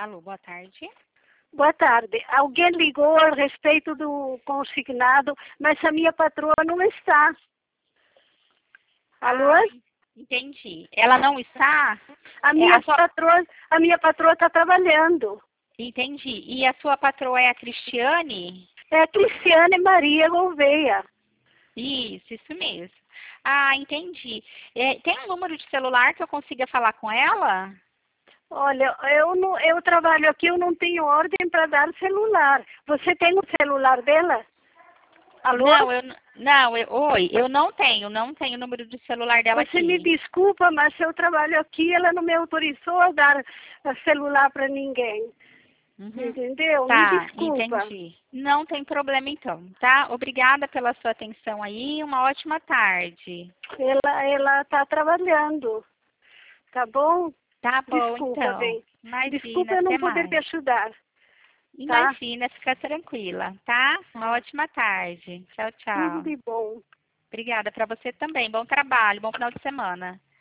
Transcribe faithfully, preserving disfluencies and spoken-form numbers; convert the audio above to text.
Alô, boa tarde. Boa tarde. Alguém ligou a respeito do consignado, mas a minha patroa não está. Alô? Ah, entendi. Ela não está? A minha a sua... patroa, a minha patroa está trabalhando. Entendi. E a sua patroa é a Cristiane? É a Cristiane Maria Gouveia. Isso, isso mesmo. Ah, entendi. É, tem um número de celular que eu consiga falar com ela? Olha, eu, não, eu trabalho aqui, eu não tenho ordem para dar celular. Você tem o celular dela? Alô? Não, eu n- não, eu, oi, eu não tenho, não tenho o número de celular dela Você aqui. me desculpa, mas eu trabalho aqui, ela não me autorizou a dar eh, celular para ninguém. Uhum. Entendeu? Me Tá, desculpa. entendi. Não tem problema então, tá? Obrigada pela sua atenção aí, uma ótima tarde. Ela ela está trabalhando. Tá bom? Tá bom, Desculpa, então. bem. Imagina, Desculpa eu até não poder te mais. ajudar, tá? Imagina, fica tranquila, tá? Uma ótima tarde. Tchau, Tudo tchau. de bom. Obrigada para você também. Bom trabalho, bom final de semana.